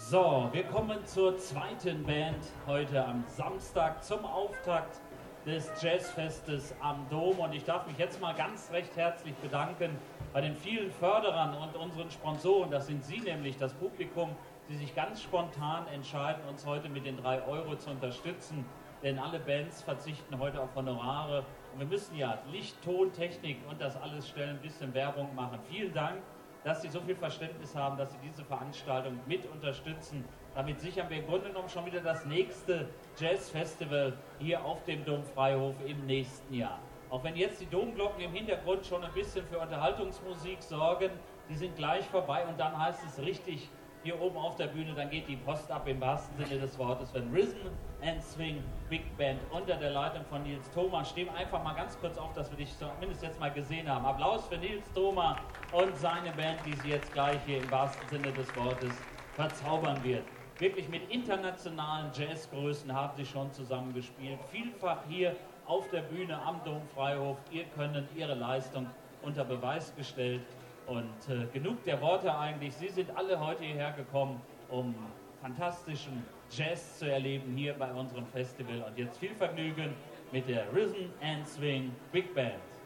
So, wir kommen zur zweiten Band heute am Samstag zum Auftakt des Jazzfestes am Dom. Und ich darf mich jetzt mal ganz recht herzlich bedanken bei den vielen Förderern und unseren Sponsoren. Das sind Sie nämlich, das Publikum, die sich ganz spontan entscheiden, uns heute mit den 3 Euro zu unterstützen. Denn alle Bands verzichten heute auf Honorare. Und wir müssen ja Licht, Ton, Technik und das alles stellen, ein bisschen Werbung machen. Vielen Dank, dass Sie so viel Verständnis haben, dass Sie diese Veranstaltung mit unterstützen. Damit sichern wir im Grunde genommen schon wieder das nächste Jazzfestival hier auf dem Domfreihof im nächsten Jahr. Auch wenn jetzt die Domglocken im Hintergrund schon ein bisschen für Unterhaltungsmusik sorgen, die sind gleich vorbei und dann heißt es richtig hier oben auf der Bühne, dann geht die Post ab im wahrsten Sinne des Wortes, wenn Rhythm and Swing Big Band unter der Leitung von Nils Thoma. Stehen einfach mal ganz kurz auf, dass wir dich zumindest jetzt mal gesehen haben. Applaus für Nils Thoma und seine Band, die sie jetzt gleich hier im wahrsten Sinne des Wortes verzaubern wird. Wirklich mit internationalen Jazzgrößen haben sie schon zusammengespielt. Vielfach hier auf der Bühne am Domfreihof. Ihr Können, ihre Leistung unter Beweis gestellt. Und genug der Worte eigentlich. Sie sind alle heute hierher gekommen, um fantastischen Jazz zu erleben hier bei unserem Festival. Und jetzt viel Vergnügen mit der Rhythm and Swing Big Band.